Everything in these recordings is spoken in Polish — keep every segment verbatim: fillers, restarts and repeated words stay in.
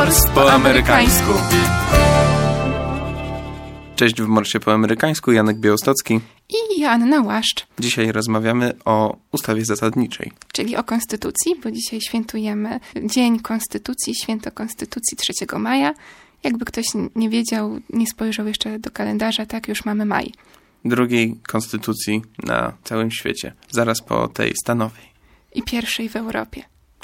Mors po amerykańsku. Cześć, w Morsie po amerykańsku, Janek Białostocki i Joanna Łaszcz. Dzisiaj rozmawiamy o ustawie zasadniczej. Czyli o Konstytucji, bo dzisiaj świętujemy Dzień Konstytucji, Święto Konstytucji trzeciego maja. Jakby ktoś nie wiedział, nie spojrzał jeszcze do kalendarza, tak już mamy maj. Drugiej konstytucji na całym świecie, zaraz po tej stanowej. I pierwszej w Europie.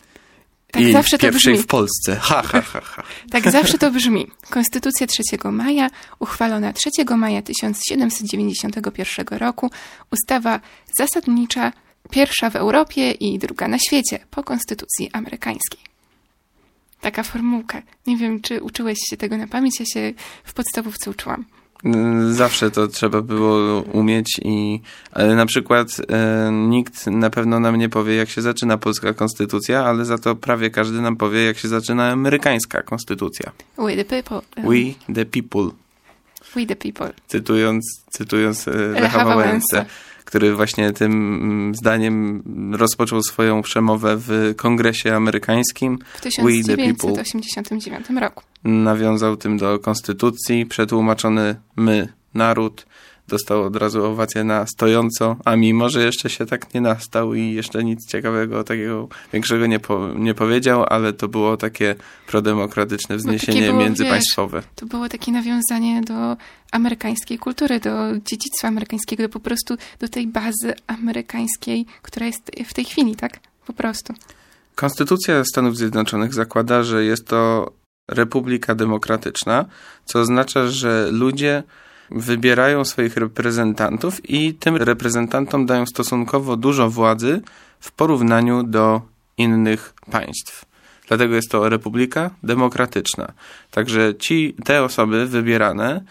Tak I zawsze to pierwszej brzmi. w Polsce. Ha, ha, ha, ha. Tak zawsze to brzmi. Konstytucja trzeciego maja, uchwalona trzeciego maja tysiąc siedemset dziewięćdziesiątego pierwszego roku. Ustawa zasadnicza, pierwsza w Europie i druga na świecie po konstytucji amerykańskiej. Taka formułka. Nie wiem, czy uczyłeś się tego na pamięć, ja się w podstawówce uczyłam. Zawsze to trzeba było umieć i ale na przykład e, nikt na pewno nam nie powie, jak się zaczyna polska konstytucja, ale za to prawie każdy nam powie, jak się zaczyna amerykańska konstytucja. We the people. We the people. We the people. Cytując, cytując e, Lecha Lecha Wałęsę, Wałęsę, który właśnie tym zdaniem rozpoczął swoją przemowę w Kongresie Amerykańskim. W tysiąc dziewięćset osiemdziesiątym dziewiątym roku. Nawiązał tym do konstytucji, przetłumaczony my, naród, dostał od razu owację na stojąco, a mimo, że jeszcze się tak nie nastał i jeszcze nic ciekawego, takiego większego nie, po, nie powiedział, ale to było takie prodemokratyczne wzniesienie było, międzypaństwowe. Wiesz, to było takie nawiązanie do amerykańskiej kultury, do dziedzictwa amerykańskiego, do po prostu do tej bazy amerykańskiej, która jest w tej chwili, tak? Po prostu. Konstytucja Stanów Zjednoczonych zakłada, że jest to republika demokratyczna, co oznacza, że ludzie wybierają swoich reprezentantów i tym reprezentantom dają stosunkowo dużo władzy w porównaniu do innych państw. Dlatego jest to republika demokratyczna. Także ci, te osoby wybierane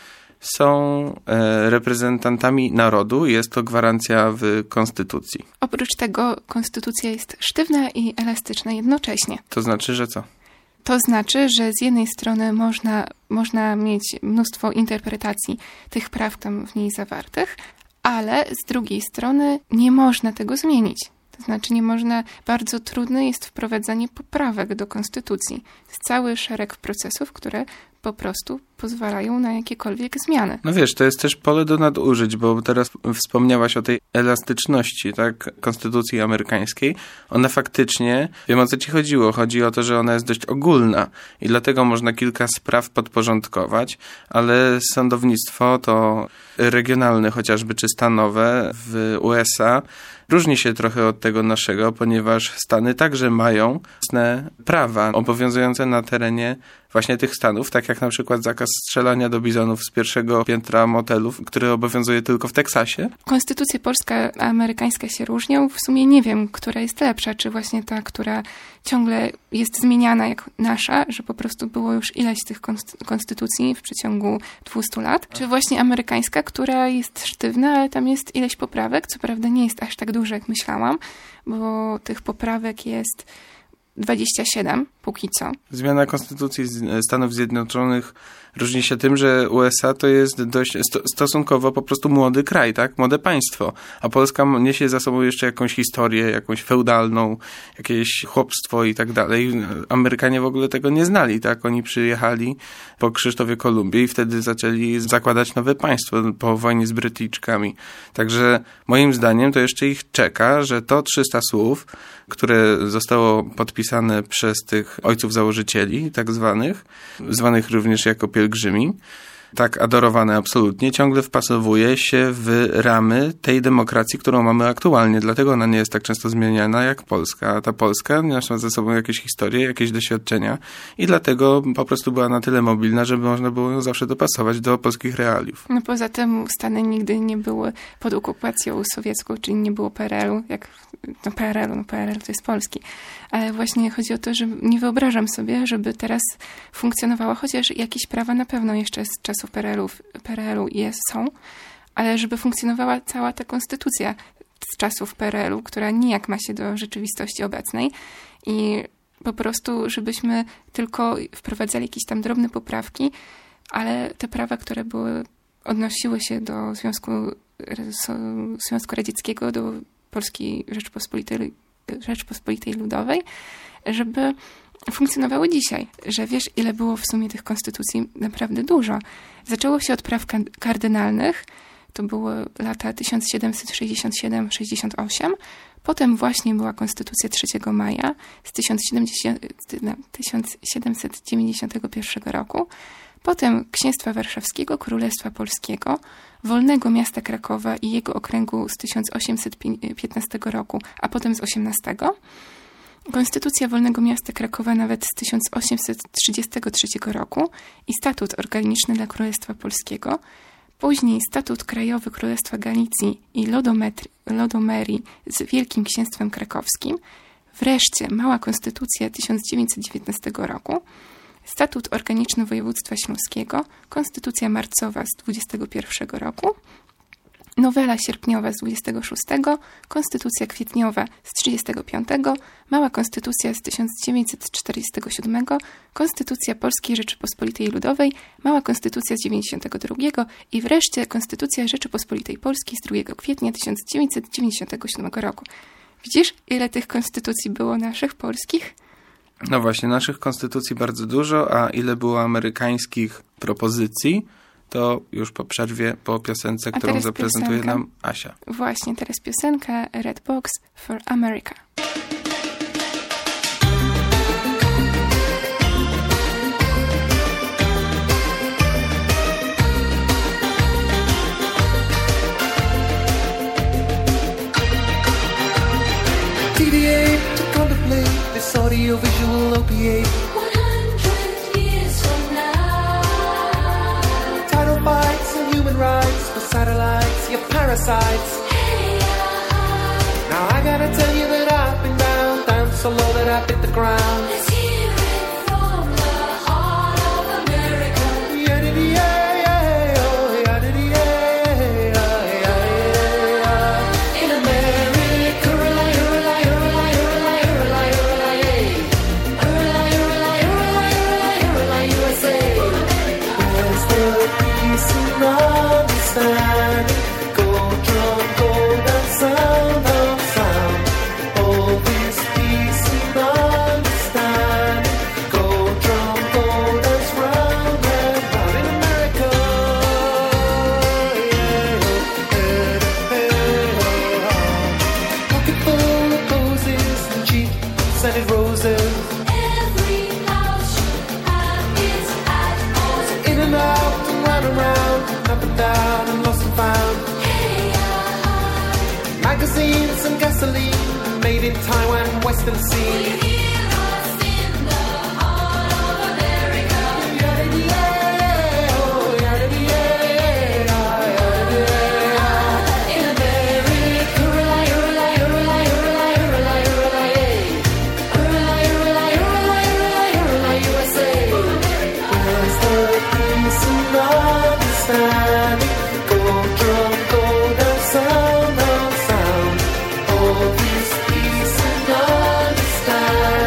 są e, reprezentantami narodu. Jest to gwarancja w Konstytucji. Oprócz tego konstytucja jest sztywna i elastyczna jednocześnie. To znaczy, że co? To znaczy, że z jednej strony można, można mieć mnóstwo interpretacji tych praw tam w niej zawartych, ale z drugiej strony nie można tego zmienić. To znaczy nie można, bardzo trudne jest wprowadzanie poprawek do konstytucji. Jest cały szereg procesów, które po prostu pozwalają na jakiekolwiek zmiany. No wiesz, to jest też pole do nadużyć, bo teraz wspomniałaś o tej elastyczności, tak, konstytucji amerykańskiej. Ona faktycznie, wiem o co ci chodziło, chodzi o to, że ona jest dość ogólna i dlatego można kilka spraw podporządkować, ale sądownictwo to regionalne chociażby, czy stanowe w U S A różni się trochę od tego naszego, ponieważ Stany także mają własne prawa obowiązujące na terenie właśnie tych stanów, tak jak na przykład zakaz strzelania do bizonów z pierwszego piętra motelów, który obowiązuje tylko w Teksasie. Konstytucje polska a amerykańska się różnią. W sumie nie wiem, która jest lepsza, czy właśnie ta, która ciągle jest zmieniana jak nasza, że po prostu było już ileś tych konstytucji w przeciągu dwustu lat, czy właśnie amerykańska, która jest sztywna, ale tam jest ileś poprawek, co prawda nie jest aż tak dużo, jak myślałam, bo tych poprawek jest dwadzieścia siedem póki co. Zmiana Konstytucji Stanów Zjednoczonych różni się tym, że U S A to jest dość sto- stosunkowo po prostu młody kraj, tak? Młode państwo. A Polska niesie za sobą jeszcze jakąś historię, jakąś feudalną, jakieś chłopstwo i tak dalej. Amerykanie w ogóle tego nie znali, tak? Oni przyjechali po Krzysztofie Kolumbii i wtedy zaczęli zakładać nowe państwo po wojnie z Brytyjczykami. Także moim zdaniem to jeszcze ich czeka, że to trzysta słów, które zostało podpisane przez tych ojców założycieli, tak zwanych, zwanych również jako pielgrzymi, tak adorowane absolutnie, ciągle wpasowuje się w ramy tej demokracji, którą mamy aktualnie. Dlatego ona nie jest tak często zmieniana jak Polska. A ta Polska ma ze sobą jakieś historie, jakieś doświadczenia i dlatego po prostu była na tyle mobilna, żeby można było ją zawsze dopasować do polskich realiów. No poza tym Stany nigdy nie były pod okupacją sowiecką, czyli nie było P R L-u, jak no P R L-u, no P R L to jest polski. Ale właśnie chodzi o to, że nie wyobrażam sobie, żeby teraz funkcjonowała, chociaż jakieś prawa na pewno jeszcze z czasów P R L-u, P R L-u jest, są, ale żeby funkcjonowała cała ta konstytucja z czasów P R L-u, która nijak ma się do rzeczywistości obecnej i po prostu, żebyśmy tylko wprowadzali jakieś tam drobne poprawki, ale te prawa, które były, odnosiły się do Związku, Związku Radzieckiego, do Polskiej Rzeczpospolitej, Rzeczpospolitej Ludowej, żeby funkcjonowały dzisiaj, że wiesz, ile było w sumie tych konstytucji? Naprawdę dużo. Zaczęło się od praw kardynalnych, to były lata tysiąc siedemset sześćdziesiąt siedem do sześćdziesiąt osiem. Potem właśnie była Konstytucja trzeciego maja z tysiąc siedemset dziewięćdziesiątego pierwszego roku. Potem Księstwa Warszawskiego, Królestwa Polskiego, Wolnego Miasta Krakowa i jego okręgu z tysiąc osiemset piętnastego roku, a potem z osiemnastego. Konstytucja Wolnego Miasta Krakowa nawet z tysiąc osiemset trzydziestego trzeciego roku i Statut Organiczny dla Królestwa Polskiego. Później Statut Krajowy Królestwa Galicji i Lodomerii z Wielkim Księstwem Krakowskim. Wreszcie Mała Konstytucja tysiąc dziewięćset dziewiętnastego roku. Statut Organiczny Województwa Śląskiego, Konstytucja Marcowa z dwudziestego pierwszego roku, Nowela Sierpniowa z dwudziestego szóstego, Konstytucja Kwietniowa z trzydziestego piątego, Mała Konstytucja z tysiąc dziewięćset czterdziestego siódmego, Konstytucja Polskiej Rzeczypospolitej Ludowej, Mała Konstytucja z dziewięćdziesiątego drugiego i wreszcie Konstytucja Rzeczypospolitej Polskiej z drugiego kwietnia tysiąc dziewięćset dziewięćdziesiątego siódmego roku. Widzisz, ile tych konstytucji było naszych, polskich? No właśnie, naszych konstytucji bardzo dużo, a ile było amerykańskich propozycji, to już po przerwie, po piosence, którą zaprezentuje piosenka. Nam Asia. Właśnie, teraz piosenka Red Box for America. T V A to contemplate this audio-visual opiate. one hundred years from now. Title fights and human rights for satellites, your parasites. Hey, uh, Now I gotta tell you that I've been down, down so low that I hit the ground. let's hear it from the heart of America. Yeah-dee-dee-yeah, yeah, oh, yeah-dee-dee-yeah, yeah, yeah, yeah. In America, rely, rely, rely, rely, rely, rely, yeah. Rely, rely, rely, rely, rely, U S A. Where's the peace and understanding? Go drum, go down, sound of sound. All this peace and understanding. Go drum, go dance round and round in America. Yeah, hey, hey, oh. Pocket full of posies and cheap scented roses. Every house should have its hat on. In and out and round and round, up and down and lost and found. Hey, uh, Magazines and gasoline, made in Taiwan, Western we Sea. hear us in the heart of America. Yeah, oh, yeah, yeah, yeah. In America, rely, rely, rely, rely, rely, rely, rely, rely, rely, rely, rely, U S A. Where's the peace and understanding? Go drum, go down, sound of sound. All this peace and understanding.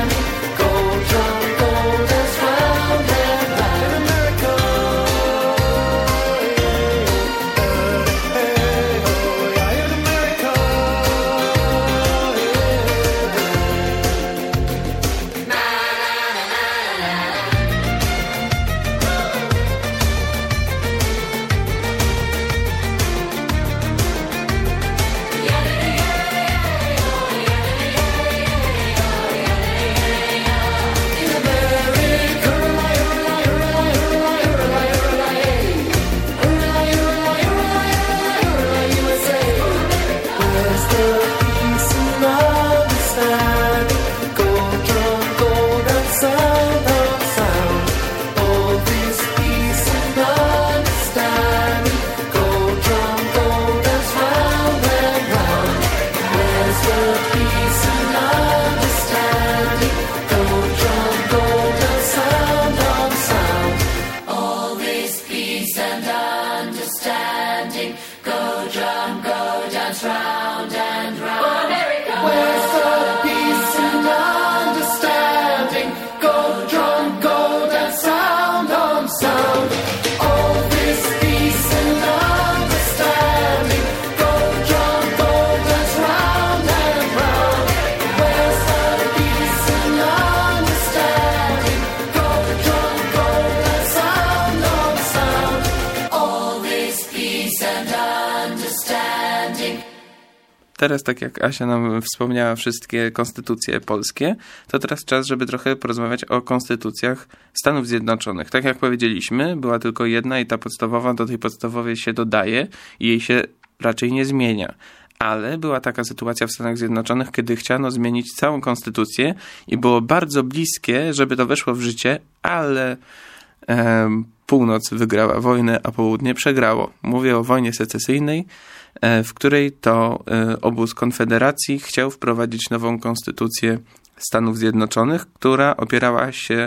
teraz, tak jak Asia nam wspomniała, wszystkie konstytucje polskie, to teraz czas, żeby trochę porozmawiać o konstytucjach Stanów Zjednoczonych. Tak jak powiedzieliśmy, była tylko jedna i ta podstawowa do tej podstawowej się dodaje i jej się raczej nie zmienia. Ale była taka sytuacja w Stanach Zjednoczonych, kiedy chciano zmienić całą konstytucję i było bardzo bliskie, żeby to weszło w życie, ale e, północ wygrała wojnę, a południe przegrało. Mówię o wojnie secesyjnej, e, w której to e, obóz Konfederacji chciał wprowadzić nową konstytucję Stanów Zjednoczonych, która opierała się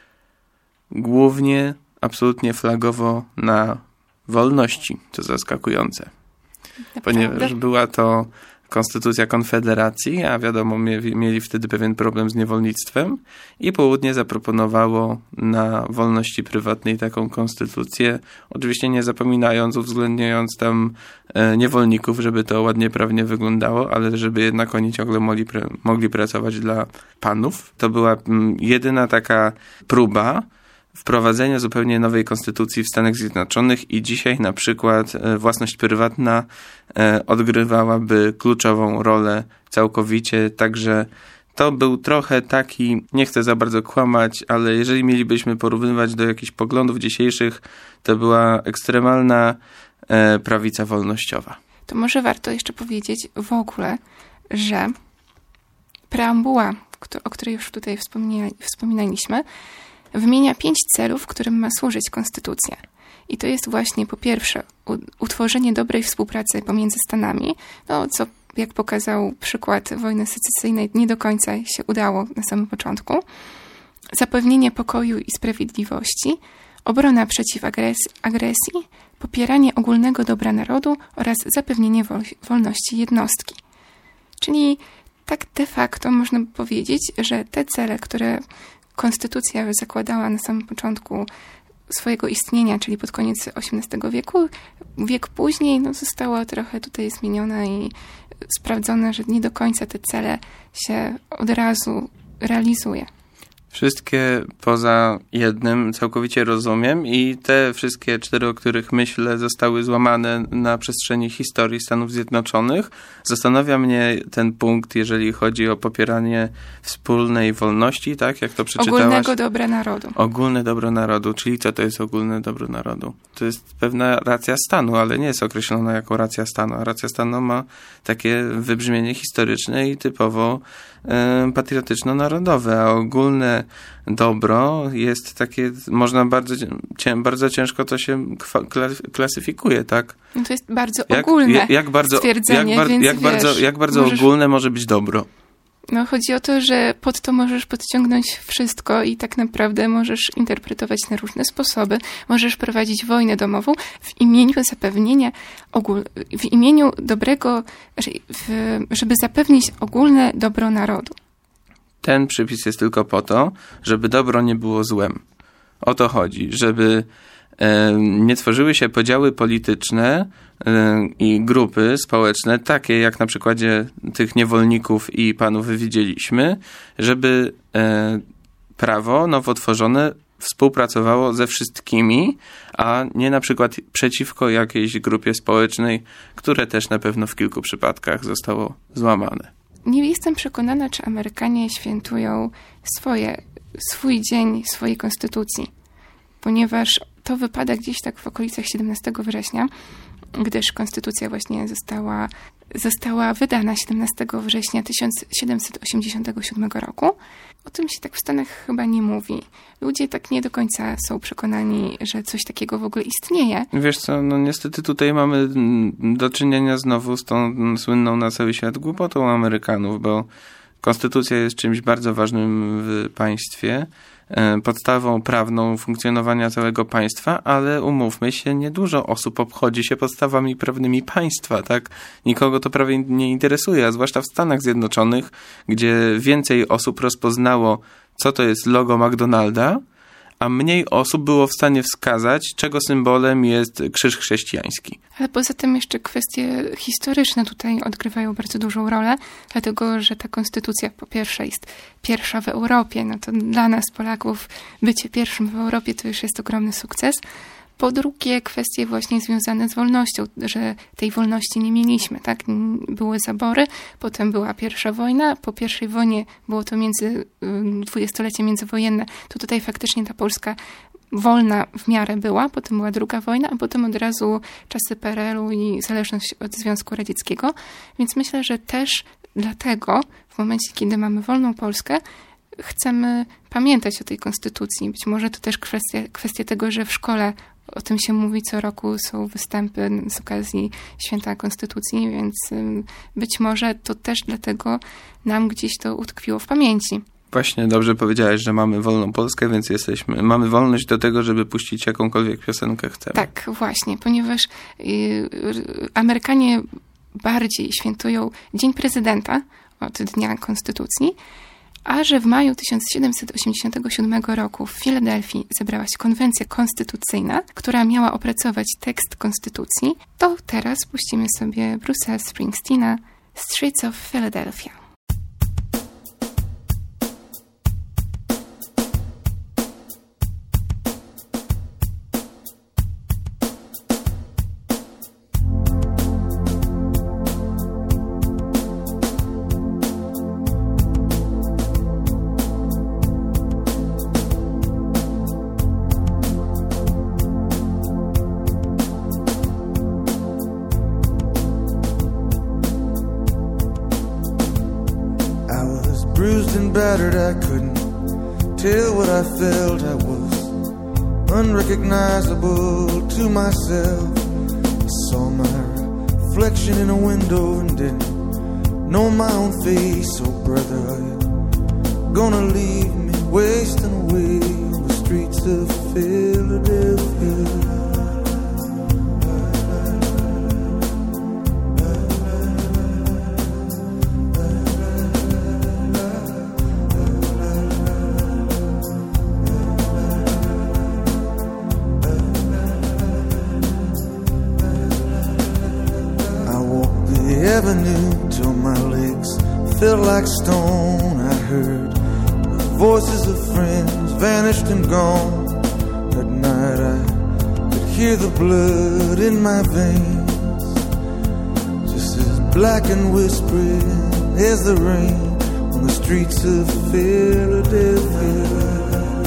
głównie, absolutnie flagowo na wolności, co zaskakujące. Ponieważ była to konstytucja Konfederacji, a wiadomo, mieli wtedy pewien problem z niewolnictwem i południe zaproponowało na wolności prywatnej taką konstytucję, oczywiście nie zapominając, uwzględniając tam niewolników, żeby to ładnie prawnie wyglądało, ale żeby jednak oni ciągle mogli, mogli pracować dla panów. To była jedyna taka próba wprowadzenia zupełnie nowej konstytucji w Stanach Zjednoczonych i dzisiaj na przykład własność prywatna odgrywałaby kluczową rolę całkowicie, także to był trochę taki, nie chcę za bardzo kłamać, ale jeżeli mielibyśmy porównywać do jakichś poglądów dzisiejszych, to była ekstremalna prawica wolnościowa. To może warto jeszcze powiedzieć w ogóle, że preambuła, o której już tutaj wspominaliśmy, wymienia pięć celów, którym ma służyć konstytucja. I to jest właśnie po pierwsze utworzenie dobrej współpracy pomiędzy Stanami, no co jak pokazał przykład wojny secesyjnej nie do końca się udało na samym początku, zapewnienie pokoju i sprawiedliwości, obrona przeciw agresji, agresji popieranie ogólnego dobra narodu oraz zapewnienie wol- wolności jednostki. Czyli tak de facto można by powiedzieć, że te cele, które konstytucja zakładała na samym początku swojego istnienia, czyli pod koniec osiemnastego wieku, wiek później no, została trochę tutaj zmieniona i sprawdzone, że nie do końca te cele się od razu realizuje. Wszystkie poza jednym całkowicie rozumiem i te wszystkie cztery, o których myślę, zostały złamane na przestrzeni historii Stanów Zjednoczonych. Zastanawia mnie ten punkt, jeżeli chodzi o popieranie wspólnej wolności, tak jak to przeczytałaś. Ogólnego dobra narodu. Ogólne dobro narodu, czyli co to jest ogólne dobro narodu? To jest pewna racja stanu, ale nie jest określona jako racja stanu, a racja stanu ma takie wybrzmienie historyczne i typowo e, patriotyczno-narodowe, a ogólne dobro jest takie, można bardzo, bardzo ciężko to się klasyfikuje, tak? No to jest bardzo ogólne jak, jak bardzo, stwierdzenie, jak, więc jak wiesz, bardzo, jak bardzo możesz, ogólne może być dobro? No chodzi o to, że pod to możesz podciągnąć wszystko i tak naprawdę możesz interpretować na różne sposoby. Możesz prowadzić wojnę domową w imieniu zapewnienia ogól, w imieniu dobrego, żeby zapewnić ogólne dobro narodu. Ten przypis jest tylko po to, żeby dobro nie było złem. O to chodzi, żeby e, nie tworzyły się podziały polityczne e, i grupy społeczne, takie jak na przykładzie tych niewolników i panów widzieliśmy, żeby e, prawo nowo tworzone współpracowało ze wszystkimi, a nie na przykład przeciwko jakiejś grupie społecznej, które też na pewno w kilku przypadkach zostało złamane. Nie jestem przekonana, czy Amerykanie świętują swoje, swój dzień, swojej konstytucji, ponieważ to wypada gdzieś tak w okolicach siedemnastego września, gdyż konstytucja właśnie została, została wydana siedemnastego września tysiąc siedemset osiemdziesiątego siódmego roku. O tym się tak w Stanach chyba nie mówi. Ludzie tak nie do końca są przekonani, że coś takiego w ogóle istnieje. Wiesz co, no niestety tutaj mamy do czynienia znowu z tą słynną na cały świat głupotą Amerykanów, bo konstytucja jest czymś bardzo ważnym w państwie, podstawą prawną funkcjonowania całego państwa, ale umówmy się, niedużo osób obchodzi się podstawami prawnymi państwa, tak? Nikogo to prawie nie interesuje, a zwłaszcza w Stanach Zjednoczonych, gdzie więcej osób rozpoznało, co to jest logo McDonalda, a mniej osób było w stanie wskazać, czego symbolem jest krzyż chrześcijański. Ale poza tym jeszcze kwestie historyczne tutaj odgrywają bardzo dużą rolę, dlatego że ta konstytucja po pierwsze jest pierwsza w Europie, no to dla nas Polaków bycie pierwszym w Europie to już jest ogromny sukces. Po drugie, kwestie właśnie związane z wolnością, że tej wolności nie mieliśmy, tak? Były zabory, potem była pierwsza wojna, po pierwszej wojnie było to między, dwudziestolecie międzywojenne, to tutaj faktycznie ta Polska wolna w miarę była, potem była druga wojna, a potem od razu czasy P R L-u i zależność od Związku Radzieckiego, więc myślę, że też dlatego w momencie, kiedy mamy wolną Polskę, chcemy pamiętać o tej konstytucji. Być może to też kwestia, kwestia tego, że w szkole o tym się mówi co roku, są występy z okazji Święta Konstytucji, więc być może to też dlatego nam gdzieś to utkwiło w pamięci. Właśnie dobrze powiedziałeś, że mamy wolną Polskę, więc jesteśmy, mamy wolność do tego, żeby puścić jakąkolwiek piosenkę chcemy. Tak, właśnie, ponieważ y, Amerykanie bardziej świętują Dzień Prezydenta od Dnia Konstytucji, a że w maju tysiąc siedemset osiemdziesiątego siódmego roku w Filadelfii zebrała się konwencja konstytucyjna, która miała opracować tekst konstytucji, to teraz puścimy sobie Bruce'a Springsteena Streets of Philadelphia. Bruised and battered, I couldn't tell what I felt. I was unrecognizable to myself. I saw my reflection in a window and didn't know my own face. Oh brother, are you gonna leave me wasting away on the streets of Philadelphia? Avenue till my legs felt like stone. I heard the voices of friends vanished and gone. At night I could hear the blood in my veins, just as black and whispering as the rain on the streets of Philadelphia.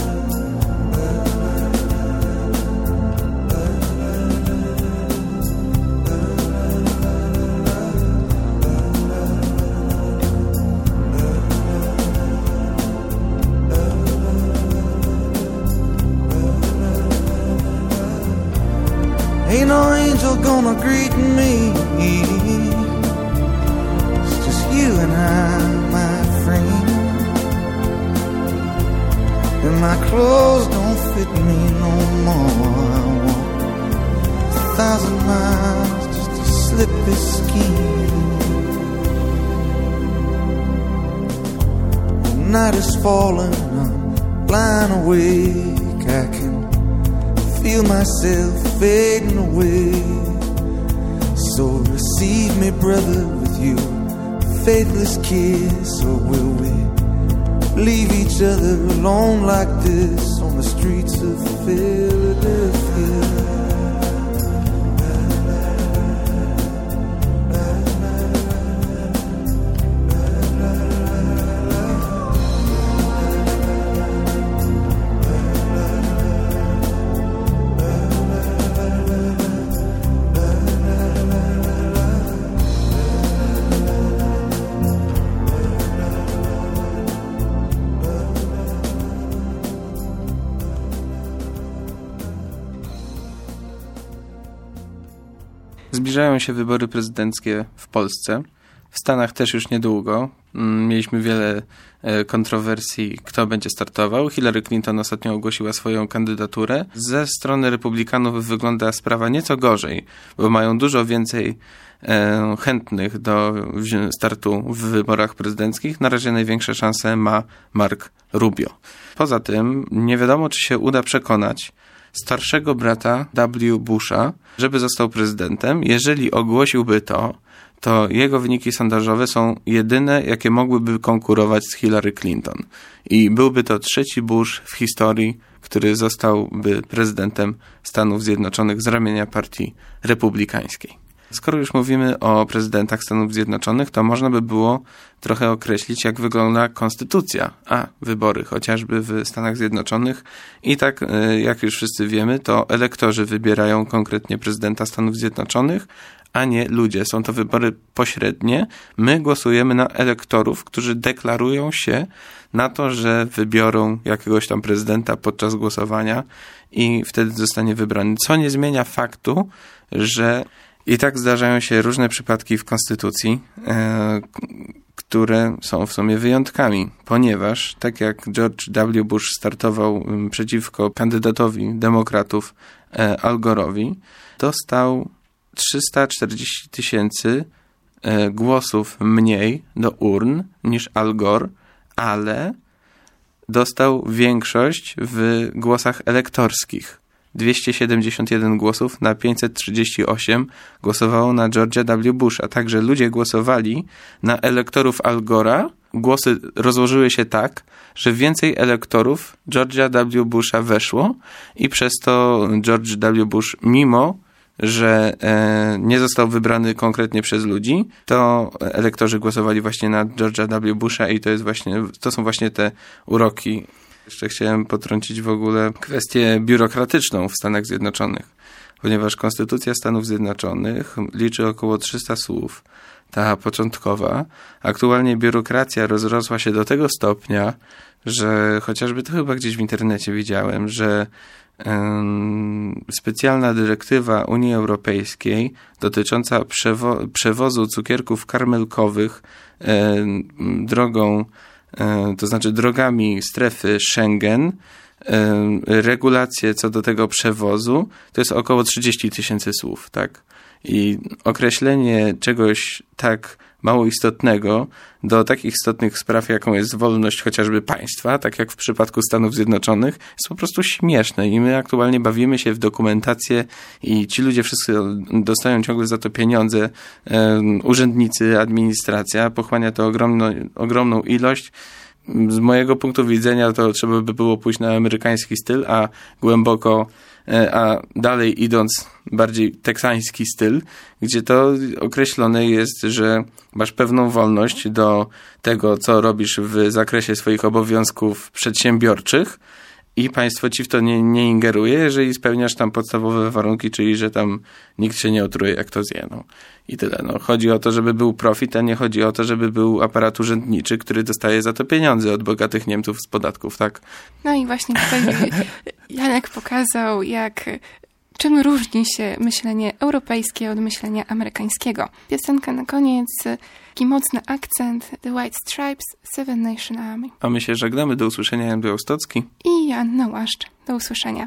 Ain't no angel gonna greet me. It's just you and I, my friend. And my clothes don't fit me no more. I walk a thousand miles just to slip this skin. The night is falling, I'm lying awake. I can feel myself fading away. So receive me, brother, with you faithless kiss. Or will we leave each other alone like this on the streets of Philadelphia? Zbliżają się wybory prezydenckie w Polsce. W Stanach też już niedługo. Mieliśmy wiele kontrowersji, kto będzie startował. Hillary Clinton ostatnio ogłosiła swoją kandydaturę. Ze strony republikanów wygląda sprawa nieco gorzej, bo mają dużo więcej chętnych do startu w wyborach prezydenckich. Na razie największe szanse ma Mark Rubio. Poza tym nie wiadomo, czy się uda przekonać starszego brata W. Busha, żeby został prezydentem. Jeżeli ogłosiłby to, to jego wyniki sondażowe są jedyne, jakie mogłyby konkurować z Hillary Clinton. I byłby to trzeci Bush w historii, który zostałby prezydentem Stanów Zjednoczonych z ramienia partii republikańskiej. Skoro już mówimy o prezydentach Stanów Zjednoczonych, to można by było trochę określić, jak wygląda konstytucja, a wybory chociażby w Stanach Zjednoczonych. I tak, jak już wszyscy wiemy, to elektorzy wybierają konkretnie prezydenta Stanów Zjednoczonych, a nie ludzie. Są to wybory pośrednie. My głosujemy na elektorów, którzy deklarują się na to, że wybiorą jakiegoś tam prezydenta podczas głosowania i wtedy zostanie wybrany. Co nie zmienia faktu, że i tak zdarzają się różne przypadki w Konstytucji, e, które są w sumie wyjątkami, ponieważ tak jak George W. Bush startował przeciwko kandydatowi demokratów e, Al Gore'owi, dostał trzysta czterdzieści tysięcy e, głosów mniej do urn niż Al Gore, ale dostał większość w głosach elektorskich. dwieście siedemdziesiąt jeden głosów na pięćset trzydzieści osiem głosowało na George'a W. Busha. Także ludzie głosowali na elektorów Al Gore'a. Głosy rozłożyły się tak, że więcej elektorów George'a W. Busha weszło i przez to George W. Bush, mimo że e, nie został wybrany konkretnie przez ludzi, to elektorzy głosowali właśnie na George'a W. Busha i to jest właśnie, to są właśnie te uroki. Jeszcze chciałem potrącić w ogóle kwestię biurokratyczną w Stanach Zjednoczonych, ponieważ Konstytucja Stanów Zjednoczonych liczy około trzysta słów, ta początkowa. Aktualnie biurokracja rozrosła się do tego stopnia, że chociażby to chyba gdzieś w internecie widziałem, że um, specjalna dyrektywa Unii Europejskiej dotycząca przewo- przewozu cukierków karmelkowych um, drogą to znaczy drogami strefy Schengen, regulacje co do tego przewozu, to jest około trzydzieści tysięcy słów, tak? I określenie czegoś tak mało istotnego do takich istotnych spraw, jaką jest wolność chociażby państwa, tak jak w przypadku Stanów Zjednoczonych, jest po prostu śmieszne i my aktualnie bawimy się w dokumentację i ci ludzie wszyscy dostają ciągle za to pieniądze, um, urzędnicy, administracja, pochłania to ogromno, ogromną ilość. Z mojego punktu widzenia to trzeba by było pójść na amerykański styl, a głęboko, a dalej idąc bardziej teksański styl, gdzie to określone jest, że masz pewną wolność do tego, co robisz w zakresie swoich obowiązków przedsiębiorczych i państwo ci w to nie, nie ingeruje, jeżeli spełniasz tam podstawowe warunki, czyli że tam nikt się nie otruje, jak to zje. No. I tyle. No. Chodzi o to, żeby był profit, a nie chodzi o to, żeby był aparat urzędniczy, który dostaje za to pieniądze od bogatych Niemców z podatków, tak? No i właśnie tutaj Janek pokazał, jak czym różni się myślenie europejskie od myślenia amerykańskiego. Piosenka na koniec, taki mocny akcent, The White Stripes, Seven Nation Army. A my się żegnamy, do usłyszenia, Jan Białostocki i Jan Nałaszcz. Do usłyszenia.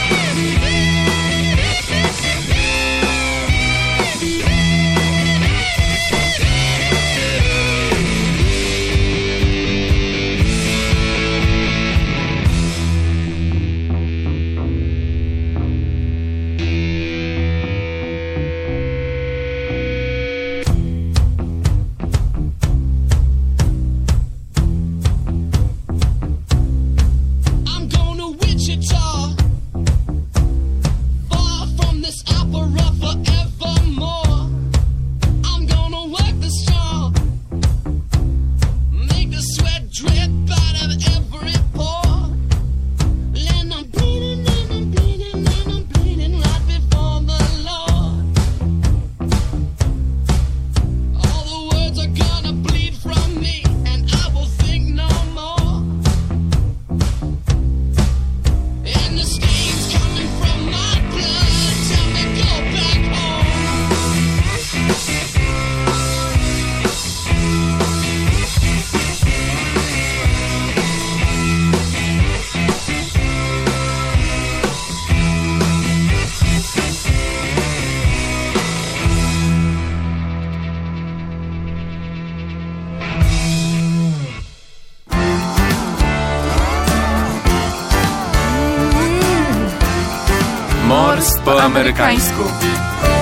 I'm going to Wichita, far from this opera forevermore. I'm gonna work the strong, make the sweat drip out of every pore. And I'm bleeding and I'm bleeding and I'm bleeding right before the Lord. All the words are gonna bleed from me, and I will think no more. And the stains coming from my blood tell me go back home. Mors po amerykańsku.